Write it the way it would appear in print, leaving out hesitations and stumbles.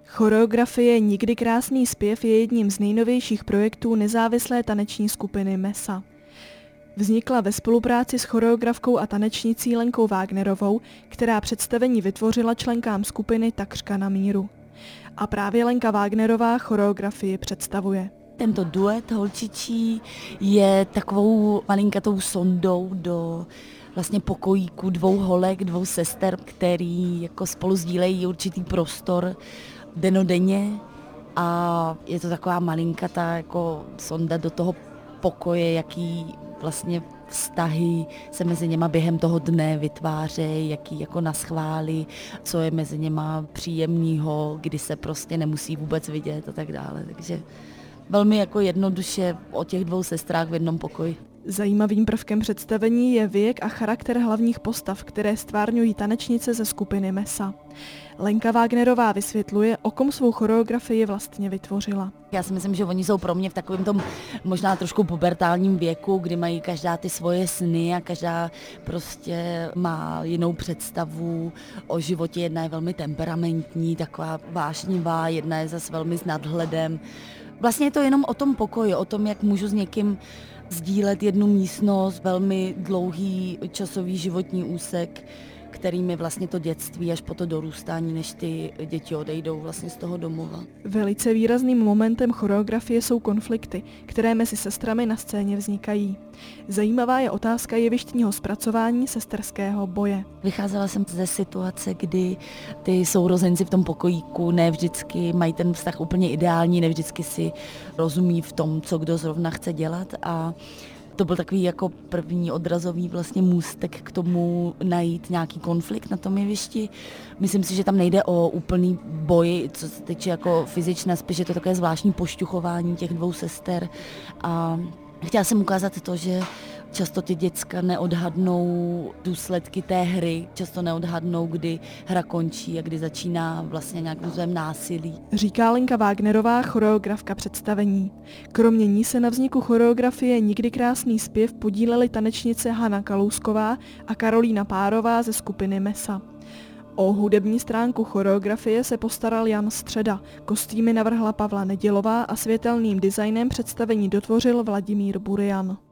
Choreografie Nikdy krásný zpěv je jedním z nejnovějších projektů nezávislé taneční skupiny MESA. Vznikla ve spolupráci s choreografkou a tanečnicí Lenkou Wagnerovou, která představení vytvořila členkám skupiny takřka na míru. A právě Lenka Wagnerová choreografii představuje. Tento duet holčičí je takovou malinkatou sondou do vlastně pokojíku dvou holek, dvou sester, který jako spolu sdílejí určitý prostor dennodenně a je to taková malinkatá jako sonda do toho pokoje, jaký vlastně vztahy se mezi něma během toho dne vytvářejí, jaký jako naschvály, co je mezi něma příjemného, kdy se prostě nemusí vůbec vidět a tak dále. Takže velmi jako jednoduše o těch dvou sestrách v jednom pokoji. Zajímavým prvkem představení je věk a charakter hlavních postav, které stvárňují tanečnice ze skupiny MESA. Lenka Wagnerová vysvětluje, o kom svou choreografii vlastně vytvořila. Já si myslím, že oni jsou pro mě v takovém tom možná trošku pubertálním věku, kdy mají každá ty svoje sny a každá prostě má jinou představu o životě. Jedna je velmi temperamentní, taková vášnivá, jedna je zase velmi s nadhledem. Vlastně je to jenom o tom pokoji, o tom, jak můžu s někým sdílet jednu místnost, velmi dlouhý časový životní úsek, kterým je vlastně to dětství až po to dorůstání, než ty děti odejdou vlastně z toho domova. Velice výrazným momentem choreografie jsou konflikty, které mezi sestrami na scéně vznikají. Zajímavá je otázka jevištního zpracování sesterského boje. Vycházela jsem ze situace, kdy ty sourozenci v tom pokojíku ne vždycky mají ten vztah úplně ideální, ne vždycky si rozumí v tom, co kdo zrovna chce dělat a to byl takový jako první odrazový vlastně můstek k tomu najít nějaký konflikt na tom jevišti. Myslím si, že tam nejde o úplný boj, co se týče jako fyzičné, spíš je to takové zvláštní pošťuchování těch dvou sester a chtěla jsem ukázat to, že často ty děcka neodhadnou důsledky té hry, často neodhadnou, kdy hra končí a kdy začíná vlastně nějakým způsobem násilí. Říká Lenka Wagnerová, choreografka představení. Kromě ní se na vzniku choreografie Nikdy krásný zpěv podílely tanečnice Hana Kalousková a Karolína Párová ze skupiny MESA. O hudební stránku choreografie se postaral Jan Středa, kostýmy navrhla Pavla Nedělová a světelným designem představení dotvořil Vladimír Burian.